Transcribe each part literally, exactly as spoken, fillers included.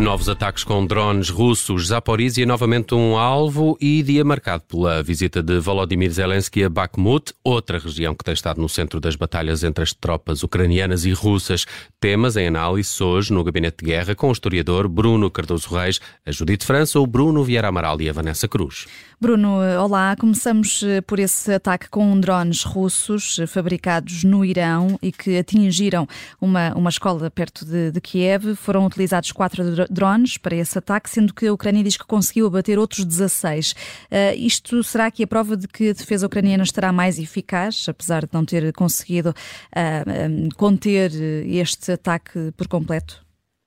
Novos ataques com drones russos. Zaporizhia novamente um alvo e dia marcado pela visita de Volodymyr Zelensky a Bakhmut, outra região que tem estado no centro das batalhas entre as tropas ucranianas e russas. Temas em análise hoje no Gabinete de Guerra com o historiador Bruno Cardoso Reis, a Judite França, o Bruno Vieira Amaral e a Vanessa Cruz. Bruno, olá. Começamos por esse ataque com drones russos fabricados no Irão e que atingiram uma, uma escola perto de, de Kiev. Foram utilizados quatro drones para esse ataque, sendo que a Ucrânia diz que conseguiu abater outros dezasseis. Uh, isto será que é prova de que a defesa ucraniana estará mais eficaz, apesar de não ter conseguido uh, um, conter este ataque por completo?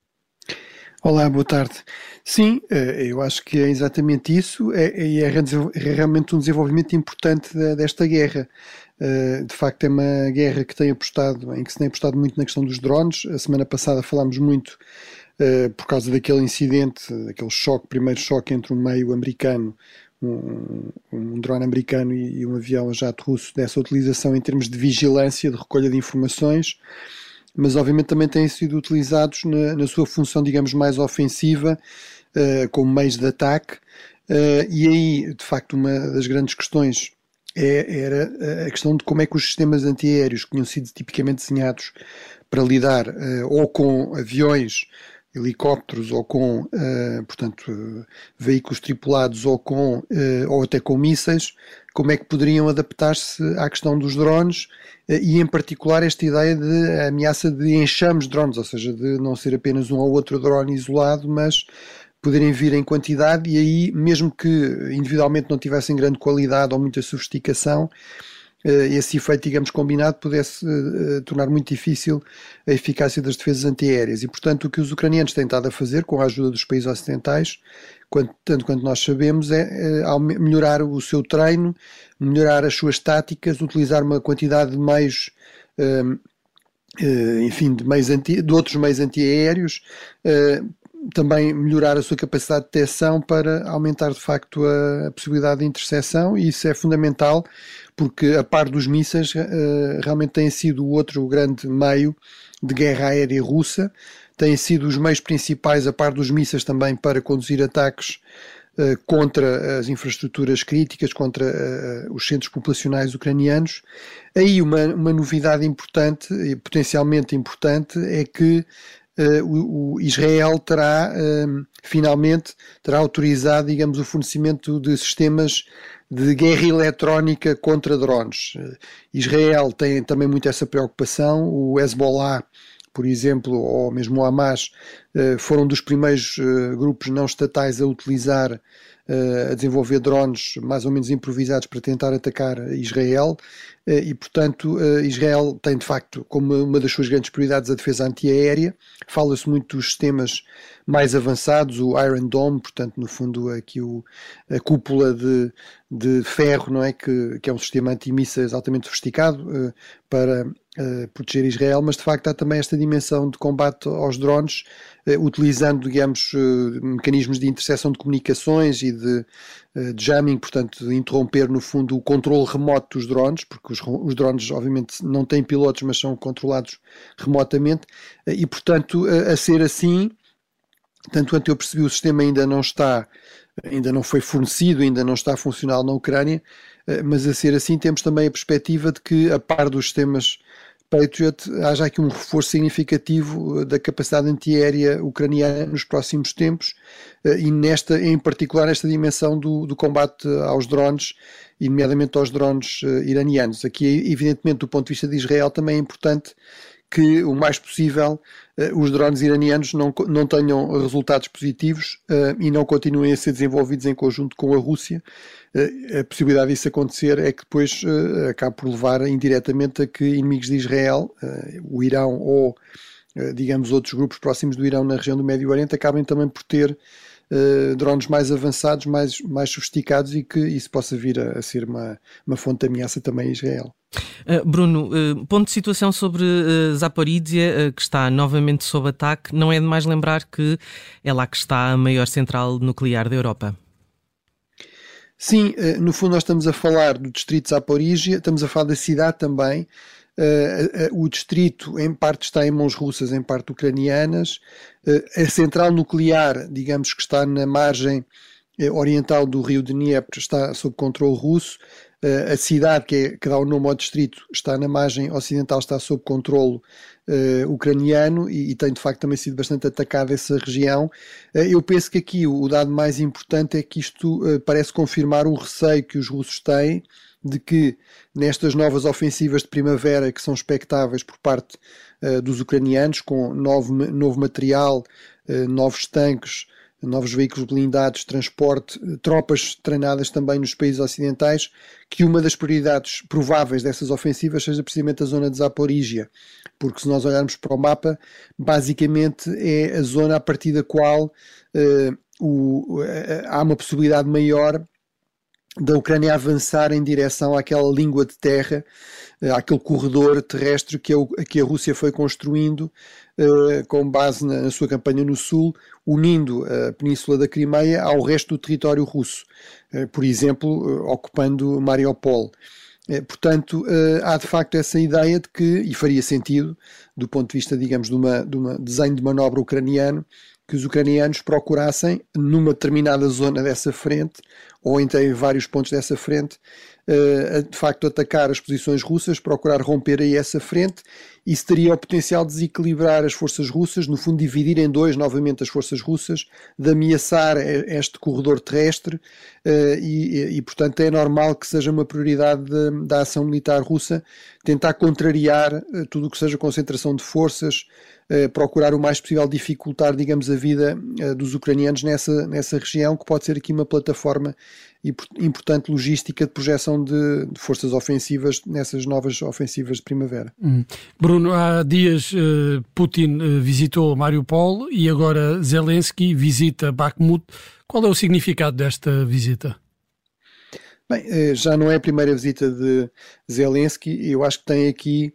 Olá, boa tarde. Sim, eu acho que é exatamente isso e é, é realmente um desenvolvimento importante desta guerra. De facto, é uma guerra que tem apostado, em que se tem apostado muito na questão dos drones. A semana passada falámos muito por causa daquele incidente, daquele choque, primeiro choque entre um meio americano, um, um drone americano e, e um avião a jato russo, dessa utilização em termos de vigilância, de recolha de informações. Mas obviamente também têm sido utilizados na, na sua função, digamos, mais ofensiva, uh, como meios de ataque, uh, e aí, de facto, uma das grandes questões é, era a questão de como é que os sistemas antiaéreos que tinham sido tipicamente desenhados para lidar uh, ou com aviões, helicópteros ou com, uh, portanto, uh, veículos tripulados ou, com, uh, ou até com mísseis, como é que poderiam adaptar-se à questão dos drones uh, e, em particular, esta ideia de a ameaça de enxames de drones, ou seja, de não ser apenas um ou outro drone isolado, mas poderem vir em quantidade e aí, mesmo que individualmente não tivessem grande qualidade ou muita sofisticação, esse efeito, digamos, combinado pudesse uh, tornar muito difícil a eficácia das defesas antiaéreas. E, portanto, o que os ucranianos têm estado a fazer, com a ajuda dos países ocidentais, quanto, tanto quanto nós sabemos, é uh, melhorar o seu treino, melhorar as suas táticas, utilizar uma quantidade de meios, uh, uh, enfim, de, meios anti, de outros meios antiaéreos, uh, também melhorar a sua capacidade de detecção para aumentar de facto a, a possibilidade de interseção, e isso é fundamental porque a par dos mísseis uh, realmente tem sido o outro grande meio de guerra aérea russa, têm sido os meios principais a par dos mísseis também para conduzir ataques uh, contra as infraestruturas críticas, contra uh, os centros populacionais ucranianos. Aí uma, uma novidade importante e potencialmente importante é que Uh, o, o Israel terá, uh, finalmente, terá autorizado, digamos, o fornecimento de sistemas de guerra eletrónica contra drones. Uh, Israel tem também muito essa preocupação. O Hezbollah, por exemplo, ou mesmo o Hamas, uh, foram dos primeiros uh, grupos não estatais a utilizar, uh, a desenvolver drones mais ou menos improvisados para tentar atacar Israel. E, portanto, Israel tem, de facto, como uma das suas grandes prioridades a defesa antiaérea. Fala-se muito dos sistemas mais avançados, o Iron Dome, portanto, no fundo, aqui o, a cúpula de, de ferro, não é? Que, que é um sistema antimísseis altamente sofisticado uh, para uh, proteger Israel, mas, de facto, há também esta dimensão de combate aos drones, uh, utilizando, digamos, uh, mecanismos de interseção de comunicações e de, uh, de jamming, portanto, de interromper, no fundo, o controle remoto dos drones, porque os, os drones, obviamente, não têm pilotos, mas são controlados remotamente, uh, e, portanto, uh, a ser assim, tanto quanto eu percebi, o sistema ainda não está, ainda não foi fornecido, ainda não está funcional na Ucrânia, mas a ser assim temos também a perspectiva de que, a par dos sistemas Patriot, haja aqui um reforço significativo da capacidade antiaérea ucraniana nos próximos tempos, e nesta, em particular nesta dimensão do, do combate aos drones, e nomeadamente aos drones iranianos. Aqui, evidentemente, do ponto de vista de Israel, também é importante que o mais possível uh, os drones iranianos não, não tenham resultados positivos uh, e não continuem a ser desenvolvidos em conjunto com a Rússia. Uh, a possibilidade disso acontecer é que depois uh, acabe por levar indiretamente a que inimigos de Israel, uh, o Irão ou, uh, digamos, outros grupos próximos do Irão na região do Médio Oriente, acabem também por ter Uh, drones mais avançados, mais, mais sofisticados, e que isso possa vir a, a ser uma, uma fonte de ameaça também a Israel. Uh, Bruno, uh, ponto de situação sobre uh, Zaporizhia, uh, que está novamente sob ataque. Não é demais lembrar que é lá que está a maior central nuclear da Europa. Sim, uh, no fundo nós estamos a falar do distrito de Zaporizhia, estamos a falar da cidade também, o distrito em parte está em mãos russas, em parte ucranianas. A central nuclear, digamos que está na margem oriental do rio Dnieper, está sob controle russo. A cidade que, é, que dá o nome ao distrito está na margem ocidental, está sob controle uh, ucraniano e, e tem de facto também sido bastante atacada essa região. Uh, eu penso que aqui o, o dado mais importante é que isto uh, parece confirmar o receio que os russos têm de que nestas novas ofensivas de primavera que são expectáveis por parte uh, dos ucranianos, com novo, novo material, uh, novos tanques, novos veículos blindados, transporte, tropas treinadas também nos países ocidentais, que uma das prioridades prováveis dessas ofensivas seja precisamente a zona de Zaporíjia, porque se nós olharmos para o mapa, basicamente é a zona a partir da qual uh, o, uh, há uma possibilidade maior da Ucrânia avançar em direção àquela língua de terra, àquele corredor terrestre que a, que a Rússia foi construindo uh, com base na, na sua campanha no sul, unindo a península da Crimeia ao resto do território russo, uh, por exemplo, uh, ocupando Mariupol. Uh, portanto, uh, há de facto essa ideia de que, e faria sentido, do ponto de vista, digamos, de uma, de uma desenho de manobra ucraniano, que os ucranianos procurassem, numa determinada zona dessa frente, ou então em vários pontos dessa frente, de facto atacar as posições russas, procurar romper aí essa frente. Isso teria o potencial de desequilibrar as forças russas, no fundo dividir em dois novamente as forças russas, de ameaçar este corredor terrestre e, e portanto é normal que seja uma prioridade da ação militar russa tentar contrariar tudo o que seja concentração de forças, procurar o mais possível dificultar, digamos, a vida dos ucranianos nessa, nessa região, que pode ser aqui uma plataforma importante logística de projeção de, de forças ofensivas nessas novas ofensivas de primavera. Hum. Bruno, há dias uh, Putin uh, visitou Mariupol e agora Zelensky visita Bakhmut. Qual é o significado desta visita? Bem, já não é a primeira visita de Zelensky. Eu acho que tem aqui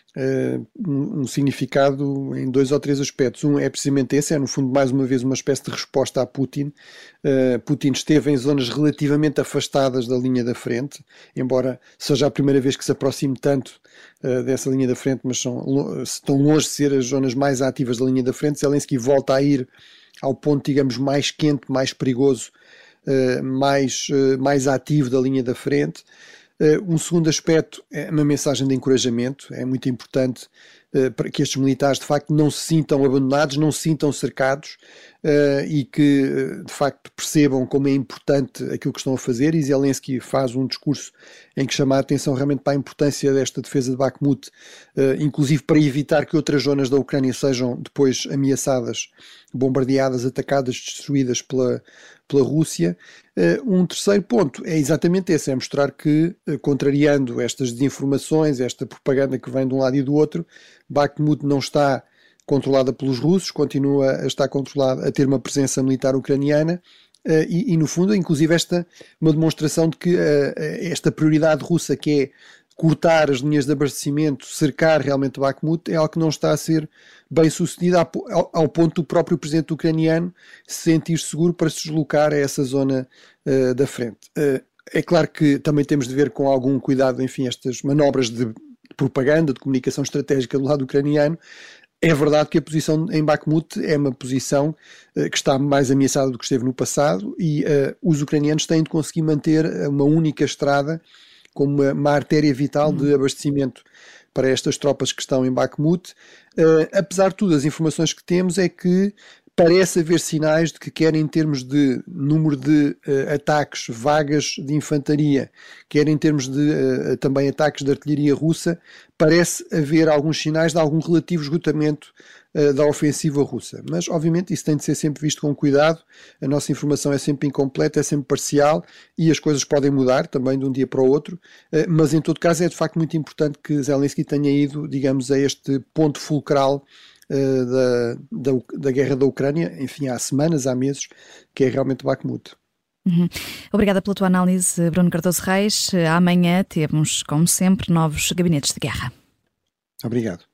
Uh, um, um significado em dois ou três aspectos. Um é precisamente esse, é no fundo mais uma vez uma espécie de resposta a Putin. Uh, Putin esteve em zonas relativamente afastadas da linha da frente, embora seja a primeira vez que se aproxime tanto uh, dessa linha da frente, mas são, estão longe de ser as zonas mais ativas da linha da frente. Zelensky volta a ir ao ponto, digamos, mais quente, mais perigoso, uh, mais, uh, mais ativo da linha da frente. Uh, um segundo aspecto é uma mensagem de encorajamento. É muito importante uh, para que estes militares de facto não se sintam abandonados, não se sintam cercados uh, e que uh, de facto percebam como é importante aquilo que estão a fazer. E Zelensky faz um discurso em que chama a atenção realmente para a importância desta defesa de Bakhmut, uh, inclusive para evitar que outras zonas da Ucrânia sejam depois ameaçadas, bombardeadas, atacadas, destruídas pela, pela Rússia. Uh, um terceiro ponto é exatamente esse, é mostrar que, uh, contrariando estas desinformações, esta propaganda que vem de um lado e do outro, Bakhmut não está controlada pelos russos, continua a estar controlada, a ter uma presença militar ucraniana, uh, e, e no fundo, inclusive esta uma demonstração de que uh, esta prioridade russa, que é cortar as linhas de abastecimento, cercar realmente Bakhmut, é algo que não está a ser bem sucedido ao, ao ponto do próprio presidente ucraniano se sentir seguro para se deslocar a essa zona uh, da frente. Uh, é claro que também temos de ver com algum cuidado, enfim, estas manobras de propaganda, de comunicação estratégica do lado ucraniano. É verdade que a posição em Bakhmut é uma posição uh, que está mais ameaçada do que esteve no passado e uh, os ucranianos têm de conseguir manter uma única estrada como uma, uma artéria vital de abastecimento para estas tropas que estão em Bakhmut. Uh, apesar de tudo, as informações que temos é que parece haver sinais de que, quer em termos de número de uh, ataques, vagas de infantaria, quer em termos de uh, também ataques de artilharia russa, parece haver alguns sinais de algum relativo esgotamento uh, da ofensiva russa. Mas, obviamente, isso tem de ser sempre visto com cuidado. A nossa informação é sempre incompleta, é sempre parcial e as coisas podem mudar também de um dia para o outro. Uh, mas, em todo caso, é de facto muito importante que Zelensky tenha ido, digamos, a este ponto fulcral Uh, da, da, da guerra da Ucrânia, enfim, há semanas, há meses, que é realmente Bakhmut. Uhum. Obrigada pela tua análise, Bruno Cardoso Reis. Amanhã temos, como sempre, novos gabinetes de guerra. Obrigado.